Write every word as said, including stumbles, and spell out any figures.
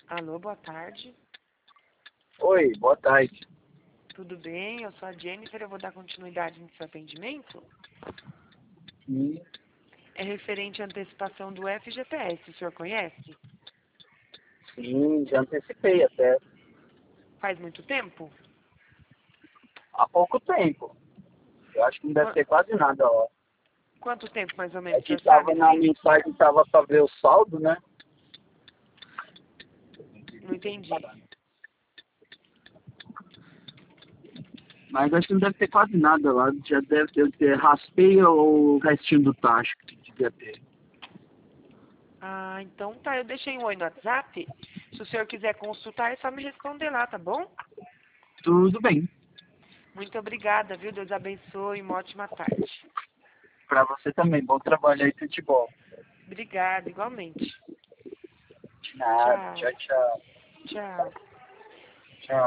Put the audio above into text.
Alô, boa tarde. Oi, boa tarde. Tudo bem? Eu sou a Jennifer, eu vou dar continuidade no seu atendimento. Sim, É referente à antecipação do F G T S, o senhor conhece? sim, já antecipei até. Faz muito tempo? Há pouco tempo. Eu acho que não deve Qua- ter quase nada, ó. Quanto tempo mais ou É menos, o que senhor tava sabe, na sim? mensagem, tava pra ver o saldo, né? Não entendi. Mas acho que não deve ter quase nada lá. Já deve ter, ter raspei o restinho do tacho que devia ter. Ah, então tá, eu deixei um oi no WhatsApp. Se o senhor quiser consultar, é só me responder lá, tá bom? Tudo bem. Muito obrigada, viu? Deus abençoe, uma ótima tarde. Pra você também. Bom trabalho aí, tudo de bom. Obrigada, igualmente. De nada. Tchau, Tchau, tchau. tchau.